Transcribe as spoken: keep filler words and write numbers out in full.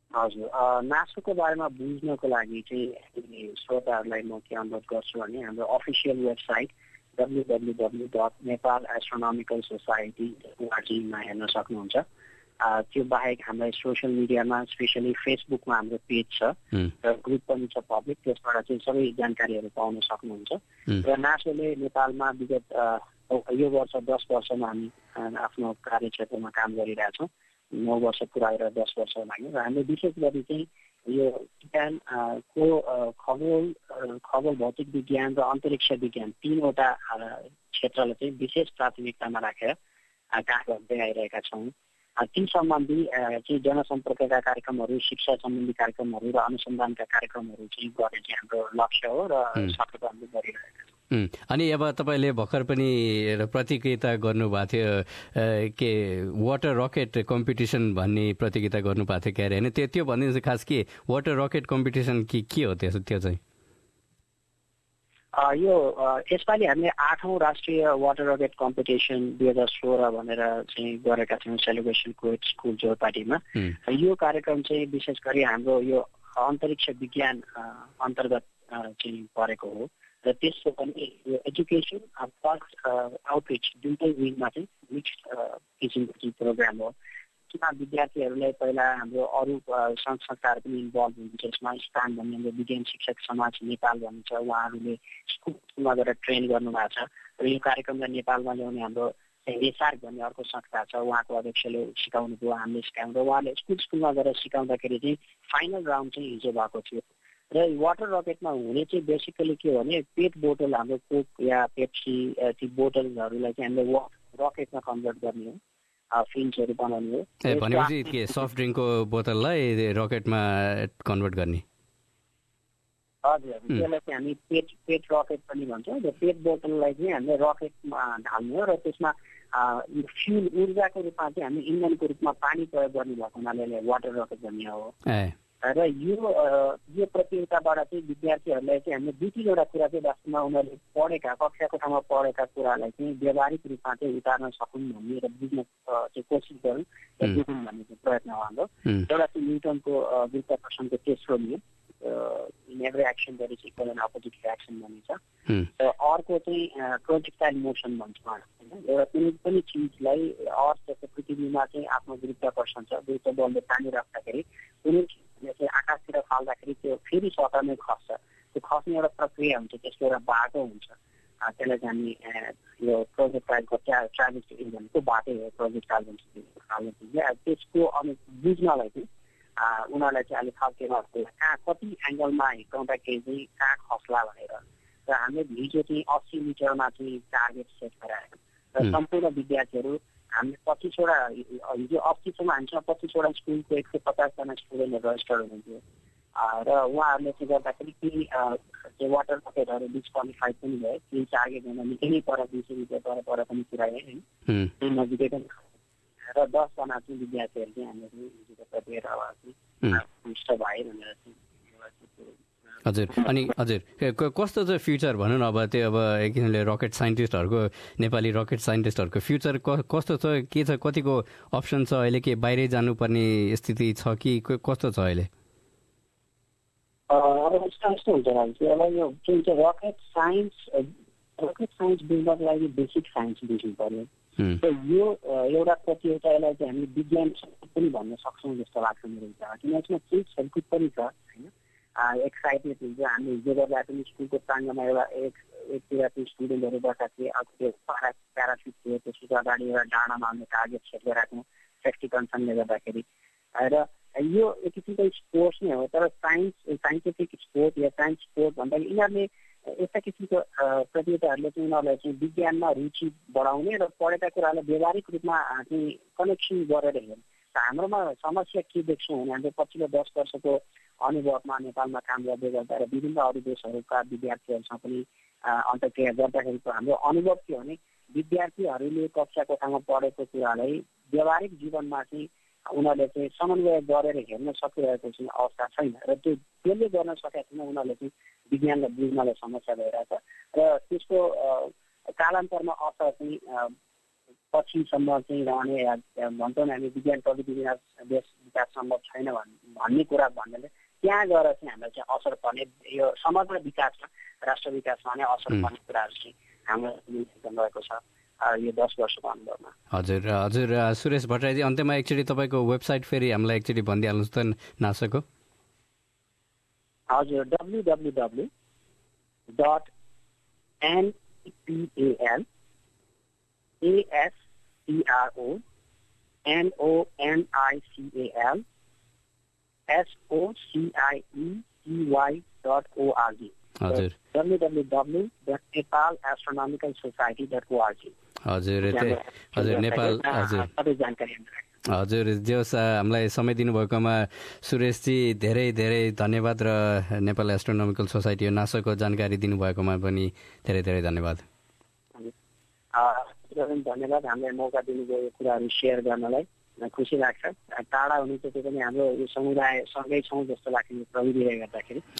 हजुर, नासोको बारेमा बुझ्नको लागि चाहिँ श्रोताहरूलाई म के अनुरोध गर्छु भने हाम्रो official website W W W dot Nepal astronomical society dot ओआरजीमा हेर्न सक्नुहुन्छ। त्यो बाहेक हाम्रो सोसियल मिडियामा स्पेसली फेसबुकमा हाम्रो पेज छ र ग्रुप पनि छ पब्लिक, त्यसबाट चाहिँ सबै जानकारीहरू पाउन सक्नुहुन्छ। र नासोले नेपालमा विगत यो वर्ष दस वर्षमा हामी आफ्नो कार्यक्षेत्रमा काम गरिरहेछौँ। नौ वर्ष पुरा गरेर दस वर्ष लाग्यो र हामीले विशेष गरी चाहिँ यो विज्ञानको खगोल खगोल भौतिक विज्ञान र अन्तरिक्ष विज्ञान तीनवटा क्षेत्रलाई चाहिँ विशेष प्राथमिकतामा राखेर काम गर्दै आइरहेका छौँ। ती सम्बन्धी चाहिँ जनसम्पर्कका कार्यक्रमहरू, शिक्षा सम्बन्धी कार्यक्रमहरू र अनुसन्धानका कार्यक्रमहरू चाहिँ गर्ने चाहिँ हाम्रो लक्ष्य हो र सतत हामीले गरिरहेका छौँ। अनि अब तपाईँले भर्खर पनि प्रतियोगिता गर्नुभएको थियो के वाटर रकेट कम्पिटिसन भन्ने प्रतियोगिता गर्नुभएको थियो क्यारे होइन? त्यो त्यो भन्ने चाहिँ खास के वाटर रकेट कम्पिटिसन के के हो त्यो त्यो चाहिँ? यो यसपालि हामीले आठौँ राष्ट्रिय वाटर रकेट कम्पिटिसन दुई हजार सोह्र भनेर चाहिँ गरेका थियौँ सेलिब्रेसन कोएट स्कुल जोरपाटीमा। यो कार्यक्रम चाहिँ विशेष गरी हाम्रो यो अन्तरिक्ष विज्ञान अन्तर्गत चाहिँ परेको हो र त्यसको पनि यो एजुकेसन प्लस आउटरिच दुईटै विङमा चाहिँ मिक्स्ड किसिमको चाहिँ प्रोग्राम हो। किन विद्यार्थीहरूलाई पहिला हाम्रो अरू सङ्घ संस्थाहरू पनि इन्भल्भ हुन्छ यसमा। स्थान भन्ने हाम्रो विज्ञान शिक्षक समाज नेपाल भन्ने छ, उहाँहरूले स्कुलमा गएर ट्रेन गर्नुभएको छ र यो कार्यक्रमलाई नेपालमा ल्याउने हाम्रो एसआर भन्ने अर्को संस्था छ, उहाँको अध्यक्षले सिकाउनु भयो, हामीले सिकाउनु र उहाँले स्कुल स्कुलमा गएर सिकाउँदाखेरि चाहिँ फाइनल राउन्ड चाहिँ हिजो भएको थियो। र वाटर रकेटमा हुने चाहिँ बेसिकली के हो भने पेट बोतल हाम्रो कोक या पेप्सी ती बोतलहरूलाई चाहिँ हामीले रकेटमा कन्भर्ट गर्ने हो, फिन्सहरू बनाउने हो। ए भनेपछि के सफ्ट ड्रिङ्कको बोतललाई रकेटमा कन्भर्ट गर्ने? हजुर, त्यसलाई चाहिँ हामी पेट पेट रकेट पनि भन्छौँ। र पेट बोतललाई चाहिँ हामीले रकेटमा ढाल्ने हो र त्यसमा फ्युल ऊर्जाको रूपमा चाहिँ हामी इन्धनको रूपमा पानी प्रयोग गर्ने भएको हुनाले वाटर रकेट भन्ने हो। र यो यो प्रतियोगिताबाट चाहिँ विद्यार्थीहरूलाई चाहिँ हामीले दुई तिनवटा कुरा चाहिँ वास्तवमा उनीहरूले पढेका कक्षाको ठाउँमा पढेका कुरालाई चाहिँ व्यावहारिक रूपमा चाहिँ उतार्न सकुन् भन्ने र बुझ्न चाहिँ कोसिस गरौँ र बुझौँ भन्ने चाहिँ प्रयत्न हो हाम्रो। एउटा चाहिँ न्युटनको गुरुत्वाकर्षणको तेस्रो नियम, in every action there is equal and opposite reaction भन्ने छ। र अर्को चाहिँ प्रोजेक्टाइल मोसन भन्छौँ होइन। एउटा कुनै पनि चिजलाई अर्थ जस्तो पृथ्वीमा चाहिँ आफ्नो गुरुत्वाकर्षण छ, गुरुत्व बलले पानी राख्दाखेरि कुनै चाहिँ आकाशतिर फाल्दाखेरि त्यो फेरि सतहमै खस्छ। त्यो खस्ने एउटा प्रक्रिया हुन्छ, त्यसको एउटा बाटो हुन्छ। त्यसलाई चाहिँ हामी यो प्रोजेक्टाइलको ट्रा ट्राभेक्टरी भनेको बाटै हो, प्रोजेक्टाइल भन्छ। त्यसको अनु बुझ्नलाई चाहिँ उनीहरूलाई चाहिँ अलिक खालकेमा कहाँ कति एङ्गलमा हिर्काउँदाखेरि चाहिँ कहाँ खस्ला भनेर। र हामीले हिजो चाहिँ अस्सी मिटरमा चाहिँ टार्गेट सेट गरायौँ र सम्पूर्ण विद्यार्थीहरू हामीले पच्चिसवटा हिजो अस्सीसम्म हामीसँग पच्चिसवटा स्कुलको एक सय पचासजना स्टुडेन्टहरू रजिस्टर हुनुहुन्थ्यो र उहाँहरूले चाहिँ गर्दाखेरि केही चाहिँ वाटर रकेटहरू डिस्क्वालिफाइड पनि भयो। केही टार्गेट हुन निकै नै पर दुई सय मिटर पर पर पनि पुऱ्याए होइन, नजिकै पनि। र दसजना चाहिँ विद्यार्थीहरू चाहिँ हामीहरू हिजोको प्रतियोगिताबाट चाहिँ पुष्ट भए भनेर चाहिँ। हजुर, अनि हजुर कस्तो छ फ्युचर भनौँ न? अब त्यो अब एक किसिमले रकेट साइन्टिस्टहरूको नेपाली रकेट साइन्टिस्टहरूको फ्युचर कस्तो छ? के छ? कतिको अप्सन छ अहिले? के बाहिरै जानुपर्ने स्थिति छ कि कस्तो छ अहिले? अब यस्तो यस्तो हुन्छ अब यो जुन चाहिँ रकेट साइन्स रकेट साइन्स बुझ्नको लागि बेसिक साइन्स बुझ्नु पर्यो। यो एउटा प्रतियोगितालाई चाहिँ हामी विज्ञान पनि भन्न सक्छौँ जस्तो लाग्छ मेरो विचारमा, किन यसमा केही खेलकुद पनि छ होइन। एक्साइटेड हुन्छ। हामी हिजो गर्दा पनि स्कुलको प्राङ्गणमा एउटा एक एकतिर चाहिँ स्टुडेन्टहरू बसेका थिए, अर्को त्यो पारा प्यारासुट थियो, त्यसको अगाडि एउटा डाँडामा हामीले टार्गेट सेट गराएको सेफ्टी कन्सर्नले गर्दाखेरि। र यो एक किसिमको स्पोर्ट्स नै हो, तर साइन्स साइन्टिफिक स्पोर्ट या साइन्स स्पोर्ट भन्दाखेरि यिनीहरूले यस्ता किसिमको प्रतियोगिताहरूले चाहिँ उनीहरूलाई चाहिँ विज्ञानमा रुचि बढाउने र पढेका कुरालाई व्यावहारिक रूपमा चाहिँ कनेक्सन गरेर हेर्ने। हाम्रोमा समस्या के देख्छौँ भने हाम्रो पछिल्लो दस वर्षको अनुभवमा नेपालमा काम गर्दै गर्दा र विभिन्न अरू देशहरूका विद्यार्थीहरूसँग पनि अन्तर्क्रिया गर्दाखेरिको हाम्रो अनुभव के हो भने विद्यार्थीहरूले कक्षा कोठामा पढेको कुरालाई व्यावहारिक जीवनमा चाहिँ उनीहरूले चाहिँ समन्वय गरेर हेर्न सकिरहेको चाहिँ अवस्था छैन र त्यो त्यसले गर्न सकेका छैन। उनीहरूले चाहिँ विज्ञानलाई बुझ्नलाई समस्या भइरहेछ र त्यसको कालान्तरमा असर चाहिँ पछिसम्म चाहिँ रहने भन्छौँ न हामी विज्ञान प्रविधि बिना देश विकास सम्भव छैन भन्ने कुरा भन्नाले त्यहाँ गएर चाहिँ हामीलाई चाहिँ असर पर्ने यो समग्र विकासमा राष्ट्र विकासमा नै असर पर्ने कुराहरू चाहिँ हाम्रो रहेको छ यो दस वर्षको अनुभवमा। हजुर हजुर सुरेश भट्टराईजी, अन्त्यमा एकचोटि तपाईँको वेबसाइट फेरि हामीलाई एकचोटि भनिदिइहाल्नुहोस् त नासाको। हजुर W W W dot NPL ASTRO NONICL SOCIETY dot ORG हजुर W W W dot Nepal astronomical society dot ORG हजुर हजुर नेपाल हजुर सबै जानकारी हजुर जोस् हामीलाई समय दिनुभएकोमा सुरेशजी धेरै धेरै धन्यवाद र नेपाल एस्ट्रोनोमिकल सोसाइटी नासाको जानकारी दिनुभएकोमा पनि धेरै धेरै धन्यवाद। धन्यवाद हामीलाई मौका दिनुभयो यो कुराहरू सेयर गर्नलाई खुसी लाग्छ। टाढा हुनु चाहिँ पनि हाम्रो यो समुदाय सँगै छौँ जस्तो लाग्छ प्रविधिले गर्दाखेरि।